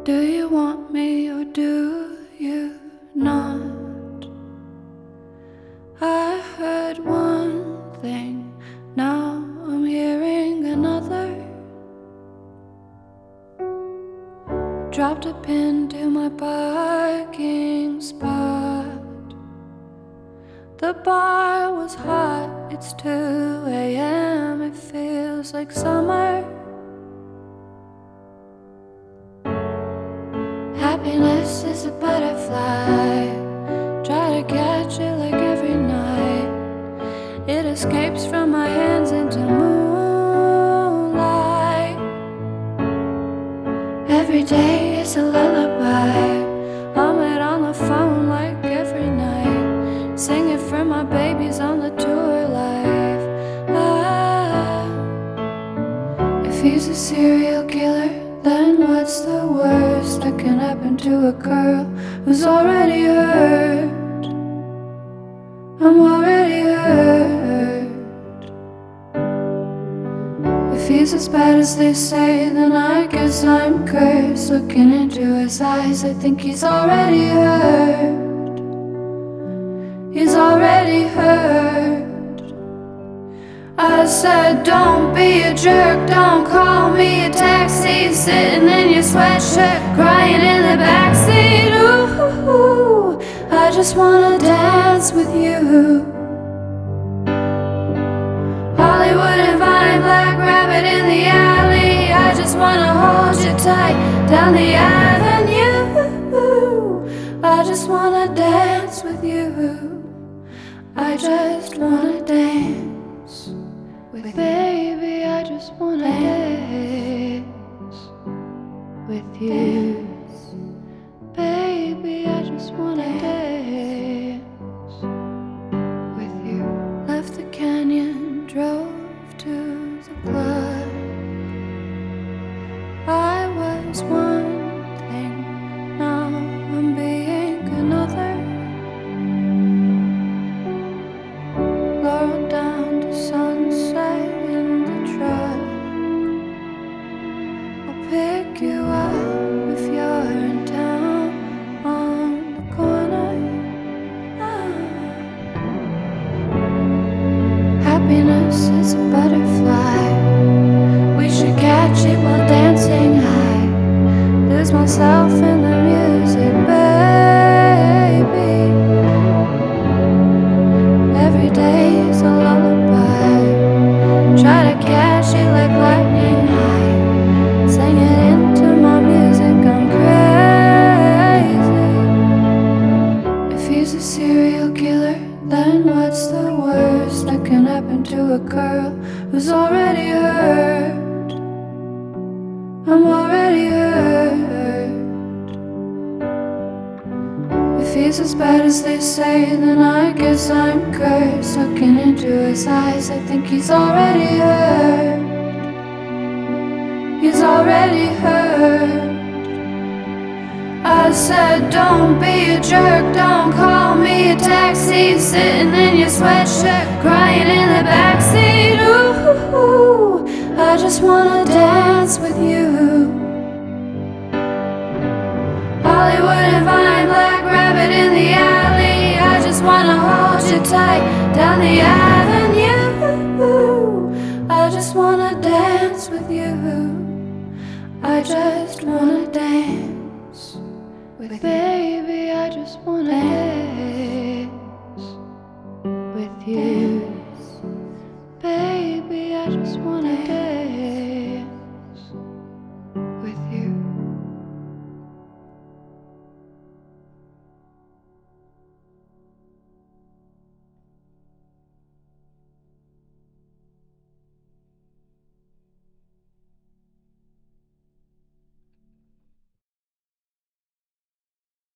Do you want me or do you not? I heard one thing, now I'm hearing another. Dropped a pin to my parking spot. The bar was hot, it's 2 a.m. It feels like summer. Happiness is a butterfly. Try to catch it like every night. It escapes from my hands into moonlight. Every day is a lullaby. Hum it on the phone like every night. Sing it for my babies on the tour life. If he's a serial killer, then what's the worst that can happen to a girl who's already hurt? I'm already hurt. If he's as bad as they say, then I guess I'm cursed. Looking into his eyes, I think he's already hurt. He's already hurt. I said, don't be a jerk, don't call me a taxi. Sitting in your sweatshirt, crying in the backseat. Ooh, I just wanna dance with you. Hollywood and Vine, Black Rabbit in the alley. I just wanna hold you tight down the avenue. I just wanna dance with you. I just wanna dance with baby, I just wanna dance with you. Baby, I just wanna dance with you. Left the canyon, drove to the club. I was one thing, now I'm being another. Laurel down to sunset in the truck. I'll pick you up if you're in town on the corner. Happiness is a butterfly. We should catch it while dancing high. Lose myself in the music, baby. Every day is a lullaby. Try to catch it like lightning high. Sing it into my music, I'm crazy. If he's a serial killer, then what's the worst that can happen to a girl who's already hurt? I'm already hurt. If he's as bad as they say, then I guess I'm cursed. Looking into his eyes, I think he's already hurt. He's already hurt. I said, don't be a jerk, don't call me a taxi. Sitting in your sweatshirt, crying in the backseat. Ooh, I just wanna dance with you. Hollywood and Vine, Black Rabbit in the alley. I just wanna hold you tight down the avenue. I just wanna dance with you. I just wanna dance with baby. I just wanna dance with you.